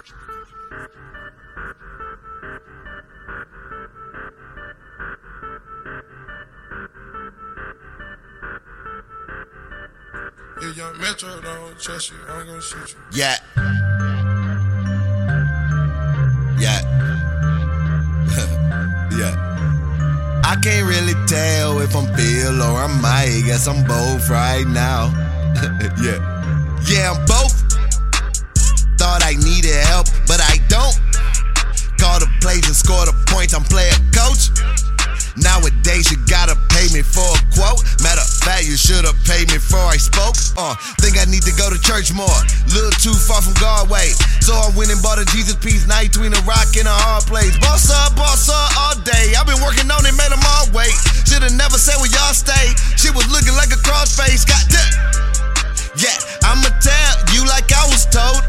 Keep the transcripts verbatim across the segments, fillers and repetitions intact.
If young Metro don't trust you, I'm gonna shoot you. Yeah. Yeah. Yeah. I can't really tell if I'm Phil or I'm Mike. Guess I'm both right now. Yeah. Yeah, I'm both. Thought I needed help, but I don't. Call the plays and score the points, I'm player coach. Nowadays you gotta pay me for a quote. Matter of fact, you should've paid me before I spoke. Uh, think I need to go to church more. Little too far from God way. So I went and bought a Jesus piece, night between a rock and a hard place. Boss up, boss up all day. I've been working on it, made them all wait. Should've never said where y'all stay. Shit was looking like a crossface. Got that. Yeah, I'ma tell you like I was told.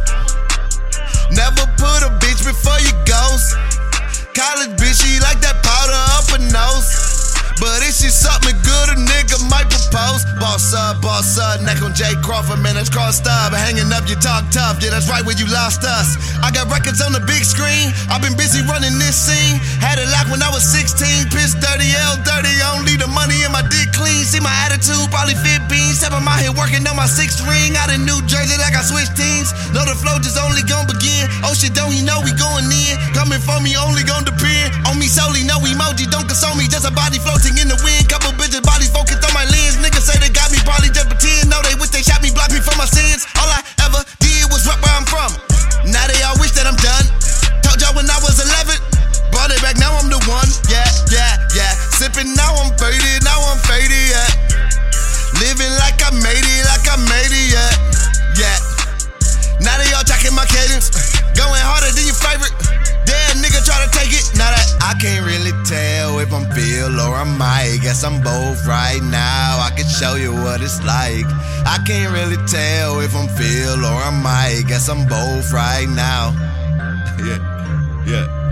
Never put a bitch before you goes. College bitch, she like that powder up her nose. But if she something good, a nigga might propose. Boss up, boss up, neck on Jay Crawford, man, that's crossed up. Hanging up, you talk tough, yeah, that's right where you lost us. I got records on the big screen, I've been busy running this scene. Had it locked when I was sixteen, piss dirty, L dirty, only the money in my dick clean. See my attitude, probably fit beans. Step I'm out here working on my sixth ring. Out in New Jersey like I switched teams. Know the flow just only gon' begin. Oh shit, don't he know we going in? Coming for me, only gon' depend on me solely, no emoji, don't console me. Just a body floating in the wind. Couple bitches bodies focused on my lens. Niggas say they got me, probably just pretend. No, they wish they shot me, blocked me from my sins. All I ever did was rap where I'm from. Now they all wish that I'm done. Told y'all when I was eleven, brought it back, now I'm the one. Yeah, yeah, yeah. Sipping, now I'm faded, now I'm faded, yeah. Living like I made it, like I made it, yeah. Yeah. Now they all jacking my cadence, going harder than your favorite. Damn nigga try to take it. Now that I can't really tell if I'm Phil or I'm Mike. Guess I'm both right now. I can show you what it's like. I can't really tell if I'm Phil or I'm Mike. Guess I'm both right now. Yeah, yeah.